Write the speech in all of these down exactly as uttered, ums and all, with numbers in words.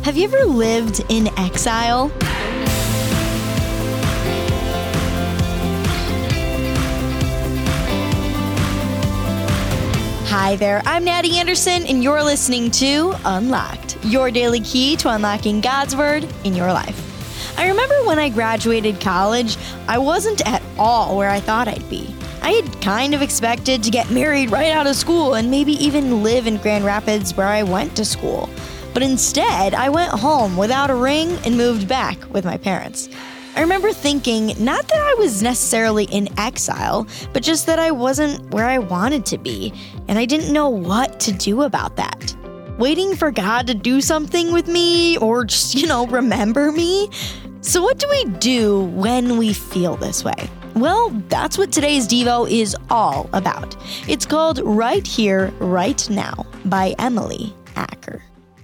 Have you ever lived in exile? Hi there, I'm Natty Anderson, and you're listening to Unlocked, your daily key to unlocking God's Word in your life. I remember when I graduated college, I wasn't at all where I thought I'd be. I had kind of expected to get married right out of school and maybe even live in Grand Rapids where I went to school. But instead, I went home without a ring and moved back with my parents. I remember thinking, not that I was necessarily in exile, but just that I wasn't where I wanted to be, and I didn't know what to do about that. Waiting for God to do something with me, or just, you know, remember me? So what do we do when we feel this way? Well, that's what today's Devo is all about. It's called Right Here, Right Now by Emily Acker.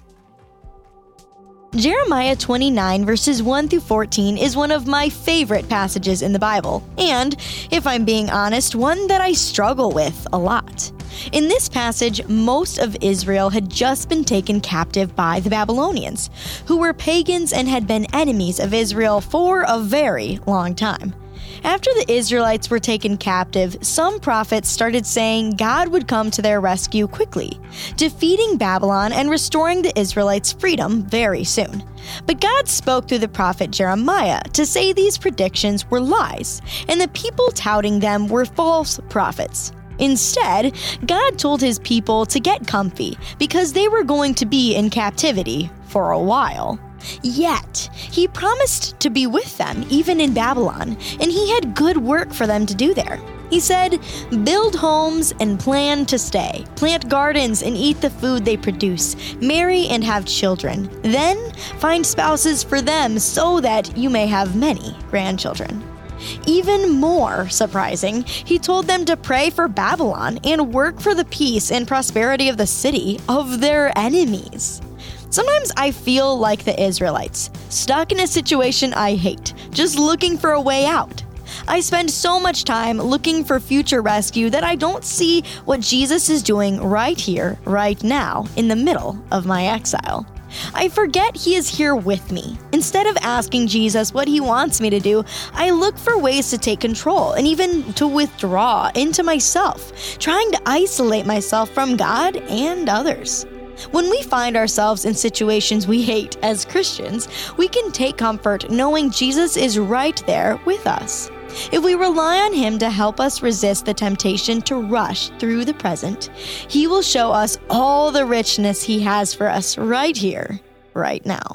Jeremiah twenty-nine verses one through fourteen is one of my favorite passages in the Bible, and, if I'm being honest, one that I struggle with a lot. In this passage, most of Israel had just been taken captive by the Babylonians, who were pagans and had been enemies of Israel for a very long time. After the Israelites were taken captive, some prophets started saying God would come to their rescue quickly, defeating Babylon and restoring the Israelites' freedom very soon. But God spoke through the prophet Jeremiah to say these predictions were lies, and the people touting them were false prophets. Instead, God told his people to get comfy because they were going to be in captivity for a while. Yet, he promised to be with them even in Babylon, and he had good work for them to do there. He said, "Build homes and plan to stay. Plant gardens and eat the food they produce. Marry and have children. Then find spouses for them so that you may have many grandchildren." Even more surprising, he told them to pray for Babylon and work for the peace and prosperity of the city of their enemies. Sometimes I feel like the Israelites, stuck in a situation I hate, just looking for a way out. I spend so much time looking for future rescue that I don't see what Jesus is doing right here, right now, in the middle of my exile. I forget he is here with me. Instead of asking Jesus what he wants me to do, I look for ways to take control and even to withdraw into myself, trying to isolate myself from God and others. When we find ourselves in situations we hate as Christians, we can take comfort knowing Jesus is right there with us. If we rely on him to help us resist the temptation to rush through the present, he will show us all the richness he has for us right here, right now.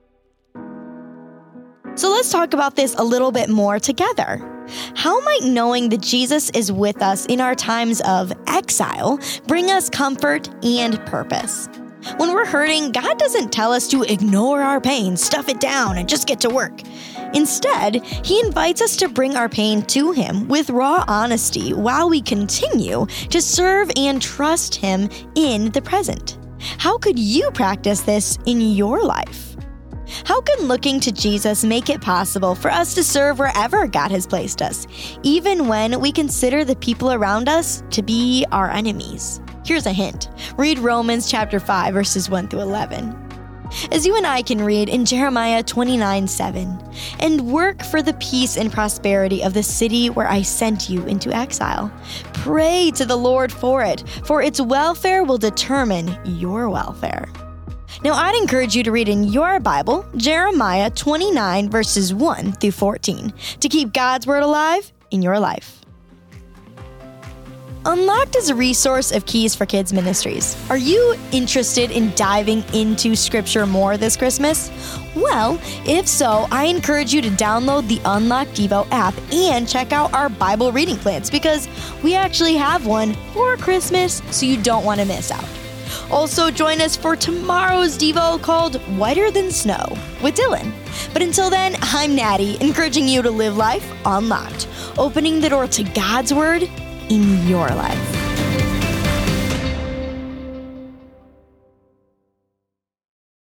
So let's talk about this a little bit more together. How might knowing that Jesus is with us in our times of exile bring us comfort and purpose? When we're hurting, God doesn't tell us to ignore our pain, stuff it down, and just get to work. Instead, he invites us to bring our pain to him with raw honesty while we continue to serve and trust him in the present. How could you practice this in your life? How can looking to Jesus make it possible for us to serve wherever God has placed us, even when we consider the people around us to be our enemies? Here's a hint. Read Romans chapter five, verses one through eleven. As you and I can read in Jeremiah twenty-nine seven, "And work for the peace and prosperity of the city where I sent you into exile. Pray to the Lord for it, for its welfare will determine your welfare." Now, I'd encourage you to read in your Bible Jeremiah twenty-nine verses one through fourteen to keep God's word alive in your life. Unlocked is a resource of Keys for Kids Ministries. Are you interested in diving into Scripture more this Christmas? Well, if so, I encourage you to download the Unlocked Devo app and check out our Bible reading plans because we actually have one for Christmas, so you don't want to miss out. Also, join us for tomorrow's Devo called Whiter Than Snow with Dylan. But until then, I'm Natty, encouraging you to live life unlocked, opening the door to God's Word in your life.